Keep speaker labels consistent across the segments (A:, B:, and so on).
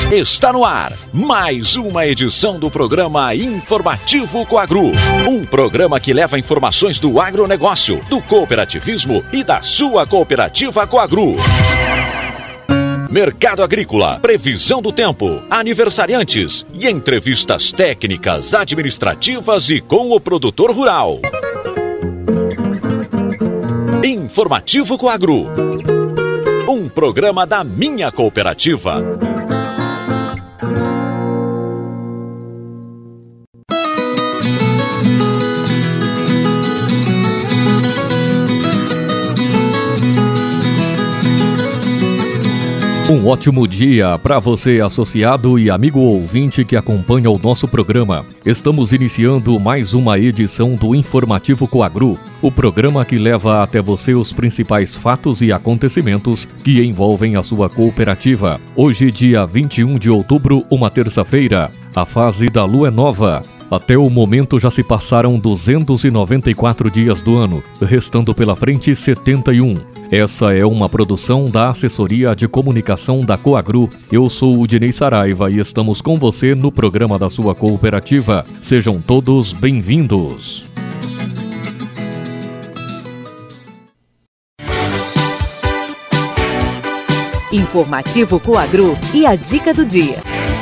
A: Está no ar mais uma edição do programa Informativo Coagru. Um programa que leva informações do agronegócio, do cooperativismo e da sua cooperativa Coagru. Mercado agrícola, previsão do tempo, aniversariantes e entrevistas técnicas, administrativas e com o produtor rural. Informativo Coagru. Um programa da minha cooperativa.
B: Um ótimo dia para você, associado e amigo ouvinte que acompanha o nosso programa. Estamos iniciando mais uma edição do Informativo Coagru, o programa que leva até você os principais fatos e acontecimentos que envolvem a sua cooperativa. Hoje, dia 21 de outubro, uma terça-feira, a fase da lua é nova. Até o momento já se passaram 294 dias do ano, restando pela frente 71. Essa é uma produção da Assessoria de Comunicação da Coagru. Eu sou o Dinei Saraiva e estamos com você no programa da sua cooperativa. Sejam todos bem-vindos.
C: Informativo Coagru e a dica do dia.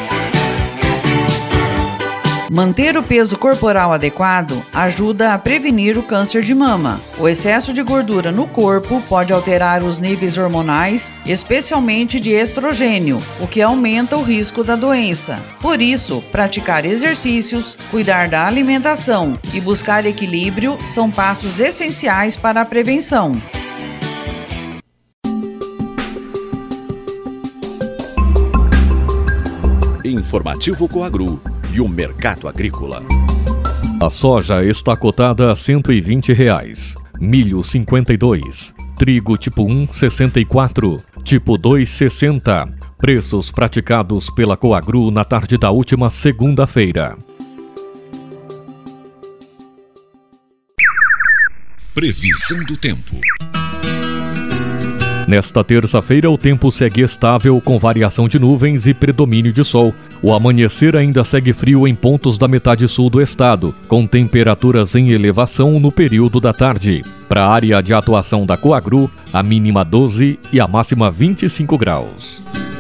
D: Manter o peso corporal adequado ajuda a prevenir o câncer de mama. O excesso de gordura no corpo pode alterar os níveis hormonais, especialmente de estrogênio, o que aumenta o risco da doença. Por isso, praticar exercícios, cuidar da alimentação e buscar equilíbrio são passos essenciais para a prevenção.
A: Informativo Coagru e o mercado agrícola.
B: A soja está cotada a R$ 120, milho 52, trigo tipo 1 64, tipo 2 60. Preços praticados pela Coagru na tarde da última segunda-feira.
A: Previsão do tempo.
B: Nesta terça-feira, o tempo segue estável, com variação de nuvens e predomínio de sol. O amanhecer ainda segue frio em pontos da metade sul do estado, com temperaturas em elevação no período da tarde. Para a área de atuação da Coagru, a mínima 12 e a máxima 25 graus.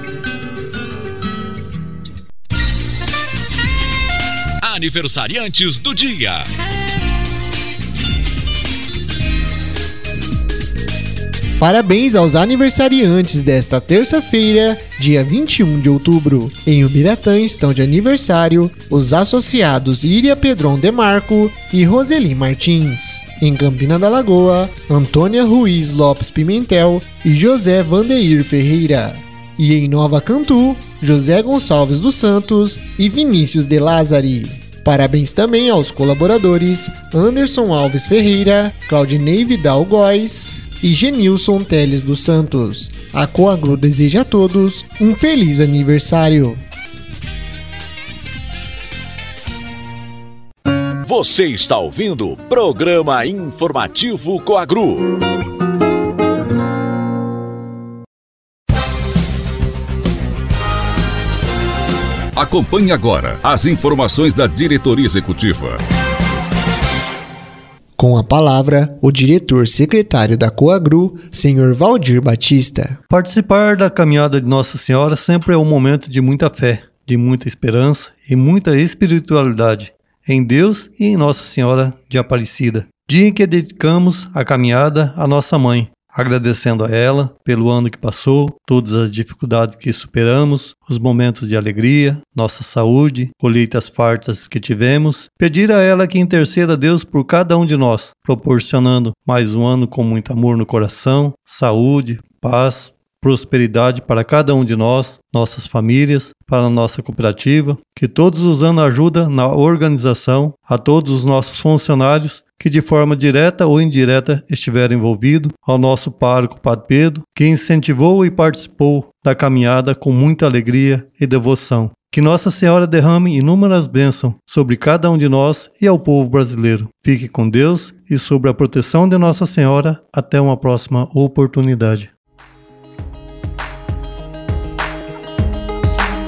A: Aniversariantes do dia.
E: Parabéns aos aniversariantes desta terça-feira, dia 21 de outubro. Em Ubiratã estão de aniversário os associados Iria Pedron Demarco e Roseli Martins. Em Campina da Lagoa, Antônia Ruiz Lopes Pimentel e José Vandeir Ferreira. E em Nova Cantu, José Gonçalves dos Santos e Vinícius de Lázari. Parabéns também aos colaboradores Anderson Alves Ferreira, Claudinei Vidal Góes e Genilson Teles dos Santos. A Coagru deseja a todos um feliz aniversário.
A: Você está ouvindo o programa Informativo Coagru. Acompanhe agora as informações da diretoria executiva.
E: Com a palavra, o diretor-secretário da Coagru, Sr. Valdir Batista.
F: Participar da caminhada de Nossa Senhora sempre é um momento de muita fé, de muita esperança e muita espiritualidade em Deus e em Nossa Senhora de Aparecida. Dia em que dedicamos a caminhada à nossa mãe, agradecendo a ela pelo ano que passou, todas as dificuldades que superamos, os momentos de alegria, nossa saúde, colheitas fartas que tivemos. Pedir a ela que interceda a Deus por cada um de nós, proporcionando mais um ano com muito amor no coração, saúde, paz, prosperidade para cada um de nós, nossas famílias, para a nossa cooperativa, que todos os anos ajuda na organização, a todos os nossos funcionários que de forma direta ou indireta estiveram envolvidos, ao nosso pároco Padre Pedro, que incentivou e participou da caminhada com muita alegria e devoção. Que Nossa Senhora derrame inúmeras bênçãos sobre cada um de nós e ao povo brasileiro. Fique com Deus e sob a proteção de Nossa Senhora. Até uma próxima oportunidade.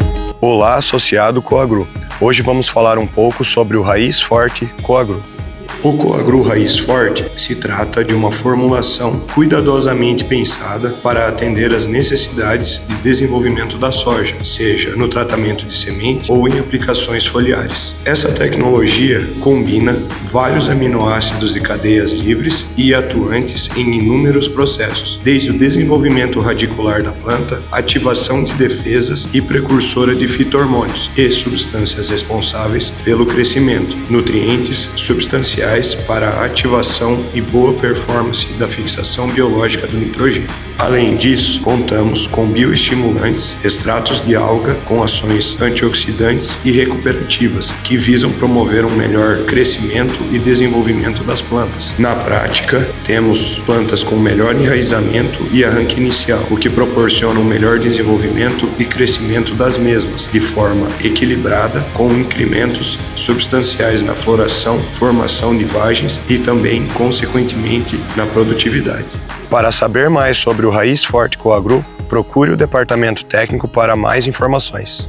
G: Olá, associado Coagru. Hoje vamos falar um pouco sobre o Raiz Forte Coagru. O Coagru Raiz Forte se trata de uma formulação cuidadosamente pensada para atender às necessidades de desenvolvimento da soja, seja no tratamento de sementes ou em aplicações foliares. Essa tecnologia combina vários aminoácidos de cadeias livres e atuantes em inúmeros processos, desde o desenvolvimento radicular da planta, ativação de defesas e precursora de fito-hormônios e substâncias responsáveis pelo crescimento, nutrientes substanciais para a ativação e boa performance da fixação biológica do nitrogênio. Além disso, contamos com bioestimulantes, extratos de alga com ações antioxidantes e recuperativas, que visam promover um melhor crescimento e desenvolvimento das plantas. Na prática, temos plantas com melhor enraizamento e arranque inicial, o que proporciona um melhor desenvolvimento e crescimento das mesmas, de forma equilibrada, com incrementos substanciais na floração, formação de vagens e também, consequentemente, na produtividade. Para saber mais sobre o Raiz Forte Coagru, procure o departamento técnico para mais informações.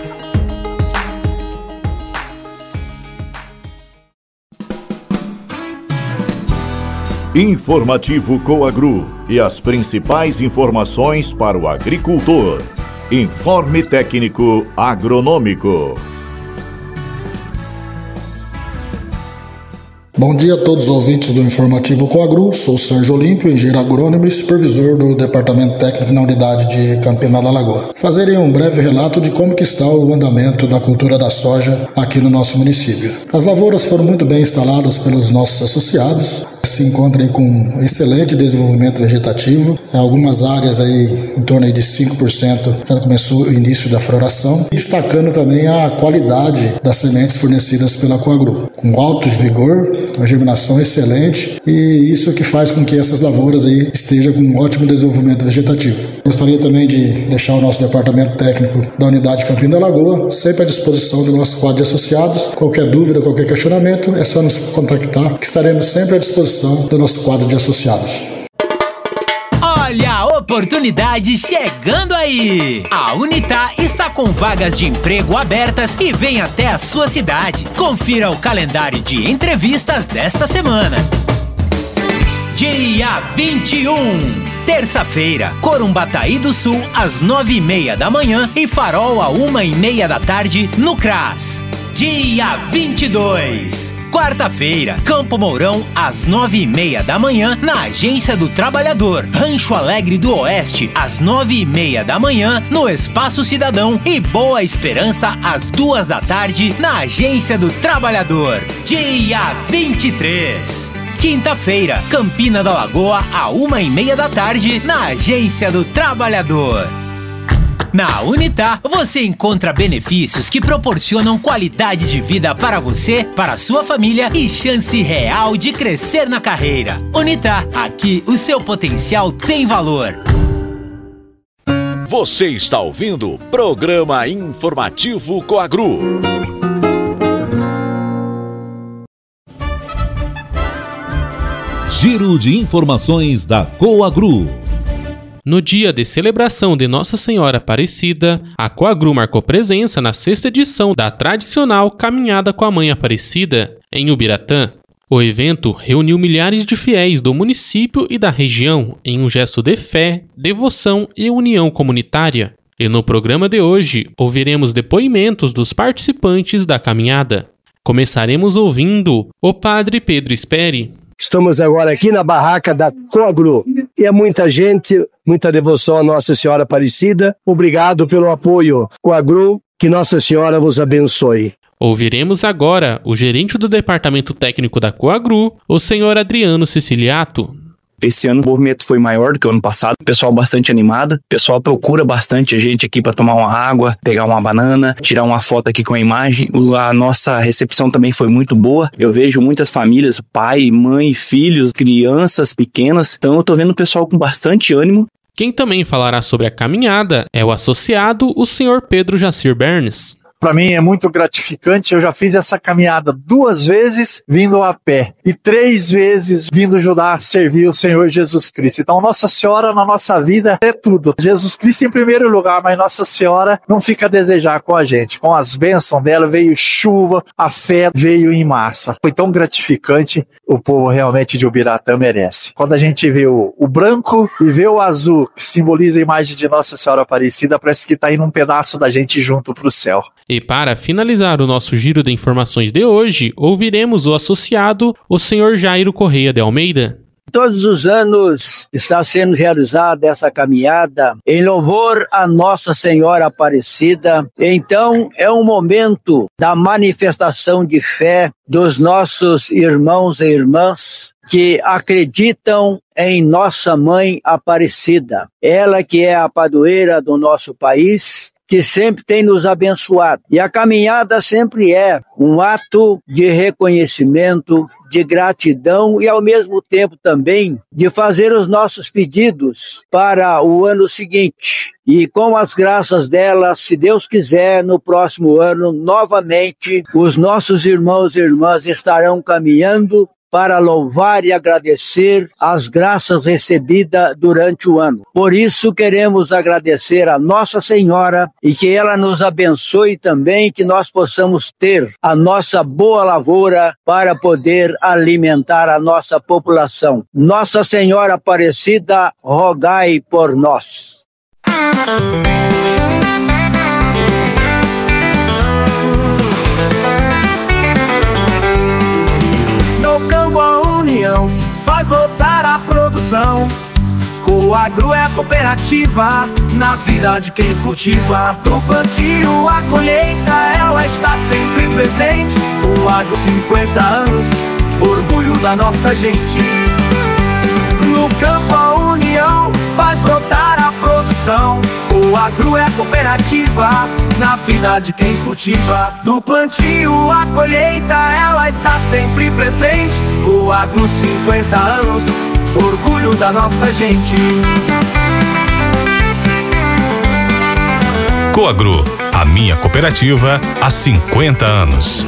A: Informativo Coagru e as principais informações para o agricultor. Informe técnico agronômico.
H: Bom dia a todos os ouvintes do Informativo Coagru, sou o Sérgio Olímpio, engenheiro agrônomo e supervisor do Departamento Técnico na unidade de Campina da Lagoa. Fazerei um breve relato de como que está o andamento da cultura da soja aqui no nosso município. As lavouras foram muito bem instaladas pelos nossos associados, se encontram aí com excelente desenvolvimento vegetativo, algumas áreas aí em torno aí de 5% já começou o início da floração, destacando também a qualidade das sementes fornecidas pela Coagru, com alto vigor, uma germinação excelente, e isso que faz com que essas lavouras aí estejam com um ótimo desenvolvimento vegetativo. Gostaria também de deixar o nosso departamento técnico da unidade Campina da Lagoa sempre à disposição do nosso quadro de associados. Qualquer dúvida, qualquer questionamento, é só nos contactar, que estaremos sempre à disposição do nosso quadro de associados.
I: Olha a oportunidade chegando aí! A Unitá está com vagas de emprego abertas e vem até a sua cidade. Confira o calendário de entrevistas desta semana. Dia 21, terça-feira, Corumbataí do Sul, às 9h30 da manhã e Farol, às 1h30 da tarde, no CRAS. Dia 22, quarta-feira, Campo Mourão, às 9h30 da manhã, na Agência do Trabalhador. Rancho Alegre do Oeste, às 9h30 da manhã, no Espaço Cidadão. E Boa Esperança, às 2h da tarde, na Agência do Trabalhador. Dia 23, quinta-feira, Campina da Lagoa, às 1h30 da tarde, na Agência do Trabalhador. Na Unitá, você encontra benefícios que proporcionam qualidade de vida para você, para a sua família e chance real de crescer na carreira. Unitá, aqui o seu potencial tem valor.
A: Você está ouvindo o Programa Informativo Coagru. Giro de informações da Coagru.
J: No dia de celebração de Nossa Senhora Aparecida, a Coagru marcou presença na 6ª edição da tradicional Caminhada com a Mãe Aparecida, em Ubiratã. O evento reuniu milhares de fiéis do município e da região em um gesto de fé, devoção e união comunitária. E no programa de hoje, ouviremos depoimentos dos participantes da caminhada. Começaremos ouvindo o Padre Pedro Speri.
K: Estamos agora aqui na barraca da Coagru. E é muita gente, muita devoção a Nossa Senhora Aparecida. Obrigado pelo apoio, Coagru. Que Nossa Senhora vos abençoe.
J: Ouviremos agora o gerente do departamento técnico da Coagru, o senhor Adriano Siciliato.
L: Esse ano o movimento foi maior do que o ano passado, o pessoal bastante animado, o pessoal procura bastante a gente aqui para tomar uma água, pegar uma banana, tirar uma foto aqui com a imagem. A nossa recepção também foi muito boa, eu vejo muitas famílias, pai, mãe, filhos, crianças pequenas, então eu tô vendo o pessoal com bastante ânimo.
J: Quem também falará sobre a caminhada é o associado, o senhor Pedro Jacir Bernes.
M: Para mim é muito gratificante. Eu já fiz essa caminhada 2 vezes vindo a pé e 3 vezes vindo ajudar a servir o Senhor Jesus Cristo. Então Nossa Senhora na nossa vida é tudo. Jesus Cristo em primeiro lugar, mas Nossa Senhora não fica a desejar com a gente. Com as bênçãos dela veio chuva, a fé veio em massa. Foi tão gratificante, o povo realmente de Ubiratã merece. Quando a gente vê o branco e vê o azul, que simboliza a imagem de Nossa Senhora Aparecida, parece que está indo um pedaço da gente junto para o céu.
J: E para finalizar o nosso giro de informações de hoje, ouviremos o associado, o senhor Jairo Correia de Almeida.
N: Todos os anos está sendo realizada essa caminhada em louvor a Nossa Senhora Aparecida. Então é um momento da manifestação de fé dos nossos irmãos e irmãs que acreditam em Nossa Mãe Aparecida. Ela que é a padroeira do nosso país, que sempre tem nos abençoado. E a caminhada sempre é um ato de reconhecimento, de gratidão e ao mesmo tempo também de fazer os nossos pedidos para o ano seguinte. E com as graças dela, se Deus quiser, no próximo ano, novamente, os nossos irmãos e irmãs estarão caminhando para louvar e agradecer as graças recebidas durante o ano. Por isso queremos agradecer a Nossa Senhora e que ela nos abençoe também, que nós possamos ter a nossa boa lavoura para poder alimentar a nossa população. Nossa Senhora Aparecida, rogai por nós.
O: Faz voltar a produção. Coagro é a cooperativa na vida de quem cultiva. Do plantio à colheita, ela está sempre presente. Coagro 50 anos, orgulho da nossa gente. No campo a união faz brotar a produção. Coagro é a cooperativa na vida de quem cultiva. Do plantio à colheita, ela está sempre presente. Coagro 50 anos, orgulho da nossa gente.
P: Coagro, a minha cooperativa há 50 anos.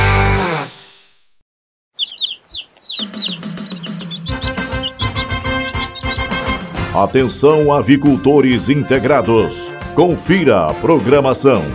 Q: Atenção, avicultores integrados. Confira a programação.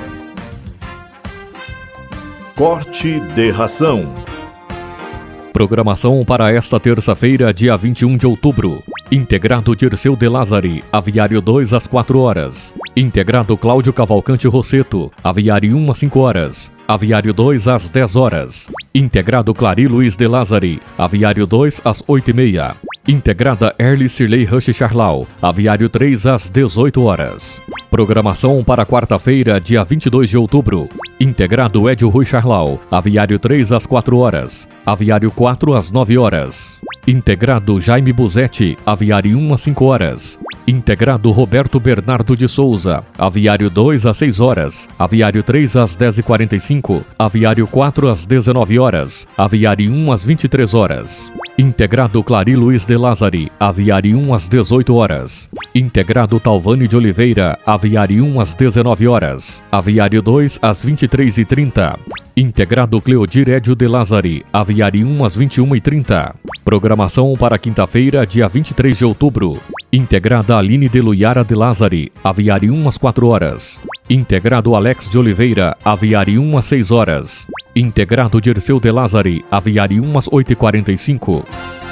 Q: Corte de ração.
B: Programação para esta terça-feira, dia 21 de outubro. Integrado Dirceu de Lázari, aviário 2 às 4 horas. Integrado Cláudio Cavalcante Rosseto, aviário 1 às 5 horas. Aviário 2 às 10 horas. Integrado Clari Luiz de Lázari, aviário 2 às 8h30. Integrada Erli Cirlei Rush Charlau, aviário 3 às 18 horas. Programação para quarta-feira, dia 22 de outubro. Integrado Edio Rui Charlau, aviário 3 às 4 horas. Aviário 4 às 9 horas. Integrado Jaime Buzetti, aviário 1 às 5 horas. Integrado Roberto Bernardo de Souza, aviário 2 às 6 horas. Aviário 3 às 10h45. Aviário 4 às 19 horas. Aviário 1 às 23 horas. Integrado Clari Luiz de Lázari, aviário 1 às 18 horas. Integrado Talvani de Oliveira, aviário 1 às 19 horas. Aviário 2 às 23h30. Integrado Cleodir Edio de Lázari, aviário 1 às 21h30. Programação para quinta-feira, dia 23 de outubro. Integrada Aline de Luiara de Lázari, aviário 1 às 4 horas. Integrado Alex de Oliveira, aviário 1 às 6 horas. Integrado Dirceu de Lázari, aviário 1 às 8h45.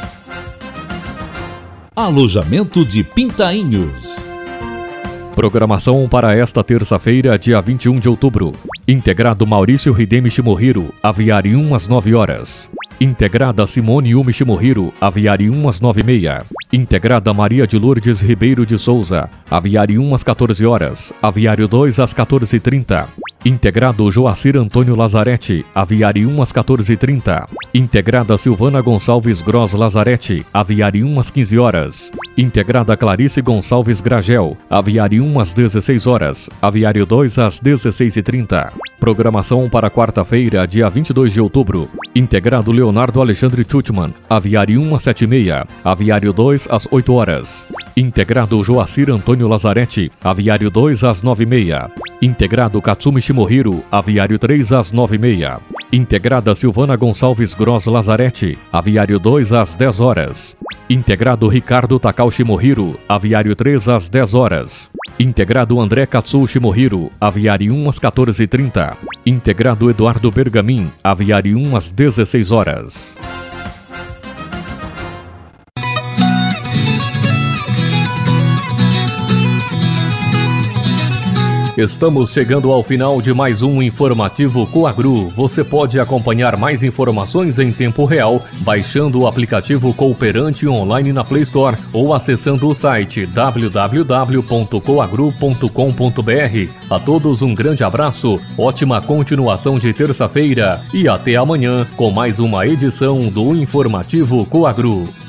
R: Alojamento de Pintainhos.
B: Programação para esta terça-feira, dia 21 de outubro. Integrado Maurício Hidemi Shimohiro, aviário 1 às 9 horas. Integrada Simone Yumi Shimohiro, aviário 1 às 9h30. Integrada Maria de Lourdes Ribeiro de Souza, aviário 1 às 14 horas. Aviário 2 às 14h30. Integrado Joacir Antônio Lazarete, aviário 1 às 14h30. Integrada Silvana Gonçalves Gross Lazarete, aviário 1 às 15 horas. Integrada Clarice Gonçalves Gragel, aviário 1 às 16 horas. Aviário 2 às 16h30. Programação para quarta-feira, dia 22 de outubro. Integrado Leonardo Alexandre Tutman, Aviário 1 às 7h30, Aviário 2 às 8 horas. Integrado Joacir Antônio Lazarete, Aviário 2 às 9h30. Integrado Katsumi Shimohiro, Aviário 3 às 9h30. Integrada Silvana Gonçalves Gross Lazarete, Aviário 2 às 10 horas. Integrado Ricardo Takao Shimohiro, Aviário 3 às 10 horas. Integrado André Katsu Shimohiro, Aviário 1 às 14h30. Integrado Eduardo Bergamin, Aviário 1 às 16 horas. Estamos chegando ao final de mais um Informativo Coagru. Você pode acompanhar mais informações em tempo real baixando o aplicativo Cooperante online na Play Store ou acessando o site www.coagru.com.br. A todos um grande abraço, ótima continuação de terça-feira e até amanhã com mais uma edição do Informativo Coagru.